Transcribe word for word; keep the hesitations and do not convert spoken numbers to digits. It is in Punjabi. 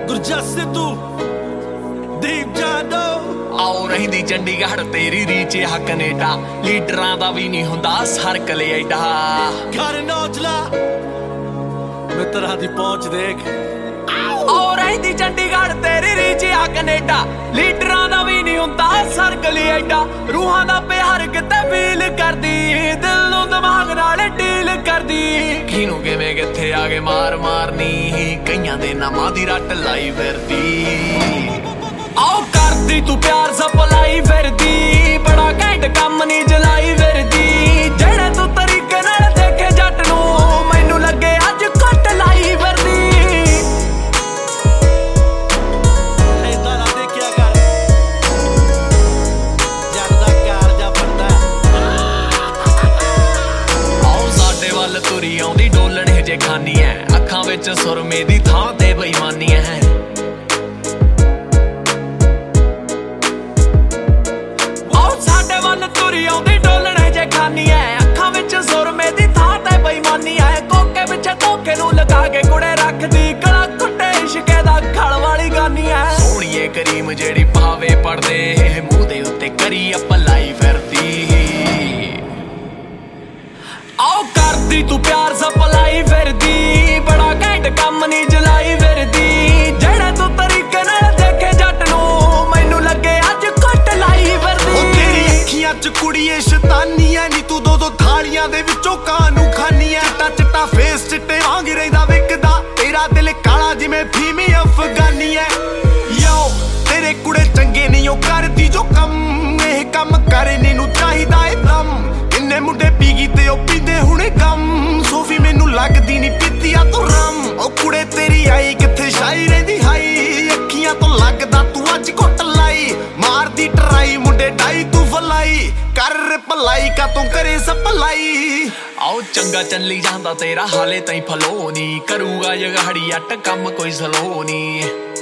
ਗੁਰਜਸ ਸਿੱਧੂ ਦੀਪ ਜਾਦੋ ਆਉ ਰਹਿੰਦੀ ਚੰਡੀਗੜ੍ਹ ਤੇਰੀ ਰੀਚ ਆ ਕੈਨੇਡਾ ਲੀਡਰਾਂ ਦਾ ਵੀ ਨਹੀਂ ਹੁੰਦਾ ਸਰਕਲ ਐਡਾ ਘਰ ਨੌਜਲਾ ਮਿੱਤਰਾਂ ਦੀ ਪਹੁੰਚ ਦੇਖ ਆਉ ਰਹਿੰਦੀ ਚੰਡੀਗੜ੍ਹ ਤੇਰੀ ਰੀਚ ਆ ਕੈਨੇਡਾ ਲੀਡਰਾਂ ਦਾ ਵੀ ਨਹੀਂ ਹੁੰਦਾ ਸਰਕਲ ਐਡਾ ਰੂਹਾਂ ਦਾ ਪਿਆਰ ਕਿਤੇ ਫੀਲ ਕਰਦੀ ਦਿਲ ਨੂੰ ਦਿਮਾਗ ਨਾਲ ਡੀਲ ਕਰਦੀ ਕਿਨੂੰ ਕਿਵੇਂ ਕਿੱਥੇ ਆ ਕੇ ਮਾਰ ਮਾਰਨੀ ਕਈਆਂ ਦੇ ਨਾਮਾਂ ਦੀ ਰੱਟ ਲਾਈ ਫਿਰਦੀ ਆਓ ਕਰਦੀ ਤੂੰ ਪਿਆਰ ਸਪਲਾਈ ਫਿਰਦੀ ਬੜਾ ਘੈਂਟ ਕੰਮ ਨੀ ਜਲਾਈ ਫਿਰਦੀ ਜਿਹੜੇ ਤੂੰ ਤਰੀਕੇ ਨਾਲ ਦੇਖੇ ਜੱਟ ਨੂੰ ਮੈਨੂੰ ਲੱਗੇ ਅੱਜ ਘੱਟ ਲਾਈ ਫਿਰਦੀ ਏਦਾਂ ਨਾ ਦੇਖਿਆ ਕਰ ਜੱਟ ਦਾ ਕਾਰਜਾ ਫੜਦਾ ਆਓ ਸਾਡੇ ਵੱਲ ਤੁਰੀ ਆਉਂਦੀ ਡੋਲਣ ਹਜੇ ਖਾਨੀ ਐ ਅੱਖਾਂ ਵਿੱਚ ਸੁਰਮੇ ਦੀ ਥਾਂ ਤੇ ਬੇਈਮਾਨੀ ਐ ਤੁਰੀ ਆਉਂਦੀ ਡੋਲਣ ਹਜੇ ਖਾਨੀ ਐ ਅੱਖਾਂ ਵਿੱਚ ਸੁਰਮੇ ਦੀ ਥਾਂ ਤੇ ਬੇਈਮਾਨੀ ਐ ਕੋਕੇ ਪਿੱਛੇ ਧੋਖੇ ਨੂੰ ਲਗਾ ਕੇ ਕੁੜੇ ਰੱਖਦੀ ਗਲਾ ਘੁੱਟੇ ਇਸ਼ਕੇ ਦਾ ਖਲ ਵਾਲੀ ਗਾਨੀ ਐ ਸੋਹਣੀਏ ਕਰੀਮ ਜਿਹੜੀ ਪਾਵੇ ਪੜਦੇ ਮੂੰਹ ਦੇ ਉੱਤੇ ਕਰੀ ਅਪਲਾਈ ਫਿਰਦੀ ਆਓ ਕਰਦੀ ਤੂੰ ਪਿਆਰ ਸਪਲਾਈ ਫਿਰਦੀ ਬੜਾ ਘੈਂਟ ਕੰਮ ਨੀ ਜਲਾਈ ਫਿਰਦੀ ਜਿਹੜੇ ਤੂੰ ਤਰੀਕੇ ਨਾਲ ਦੇਖੇ ਜੱਟ ਨੂੰ ਮੈਨੂੰ ਲੱਗੇ ਅੱਜ ਘੱਟ ਲਾਈ ਫਿਰਦੀ ਚ ਕੁੜੀਏ ਸ਼ੈਤਾਨੀ ਐ ਨੀ ਤੂੰ ਦੋ ਦੋ ਥਾਲੀਆਂ ਦੇ ਵਿੱਚੋਂ ਕਾਂ ਨੂੰ ਖਾਨੀ ਐ ਚਿੱਟਾ ਚਿੱਟਾ ਫੇਸ ਚਿੱਟੇ ਵਾਂਗ ਰਹਿੰਦਾ ਵਿਕਦਾ ਤੇਰਾ ਦਿਲ ਕਾਲਾ ਜਿਵੇਂ ਫੀਮੀ ਅਫਗਾਨੀ ਐ ਯੋ ਤੇਰੇ ਕੁੜੇ ਚੰਗੇ ਨਹੀਂ ਉਹ ਕਰਦੀ ਜੋ ਕੰਮ ਇਹ ਕੰਮ ਕਰਨੇ ਨੂੰ ਚਾਹੀਦਾ ਏ ਦਮ ਇੰਨੇ ਮੁੰਡੇ ਪੀ ਗਈ ਤੇ ਉਹ ਪੀਂਦੇ ਹੁਣੇ ਗਮ ਸੋਫੀ ਮੈਨੂੰ ਲੱਗਦੀ ਨੀ ਪੀਤੀ ਆ ਤੂੰ ਰਮ ਉਹ ਕੁੜੇ ਤੇਰੀ ਆਈ ਕਿੱਥੇ ਸ਼ਾਈ ਰਹਿੰਦੀ ਹਾਈ ਅੱਖੀਆਂ ਤੋਂ ਲੱਗਦਾ ਤੂੰ ਅੱਜ ਘੁੱਟ ਲਾਈ ਮਾਰਦੀ ਟਰਾਈ ਮੁੰਡੇ ਡਾਈ ਤੂੰ ਫਲਾਈ ਕਰ ਭਲਾਈ ਕਾ ਤੂੰ ਕਰੇ ਸਪਲਾਈ ਆਓ ਚੰਗਾ ਚੱਲੀ ਜਾਂਦਾ ਤੇਰਾ ਹਾਲੇ ਤਾਈਂ ਫਲੋ ਨੀ ਕਰੂਗਾ ਜਗਾੜੀ ਅੱਟ ਕੰਮ ਕੋਈ ਸਲੋ ਨੀ